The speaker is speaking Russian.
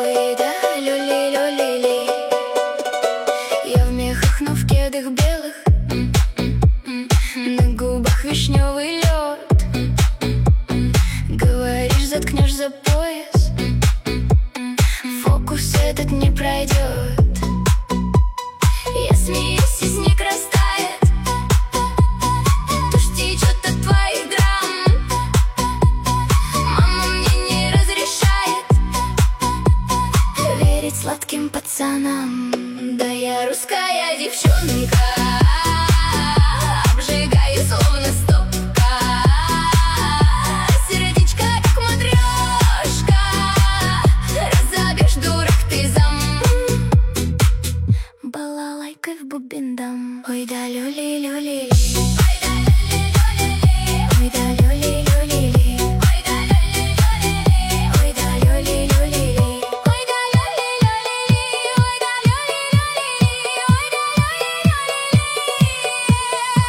Ой, да, люли-люли-ли. Я в мехах, но в кедах белых, на губах вишневый лед. Говоришь, заткнешь за пояс, фокус этот не пройдет. Я смеюсь, и снег растает, дождь течет от твоих драм. Мама мне не разрешает верить сладким пацанам. Да я русская девчонка.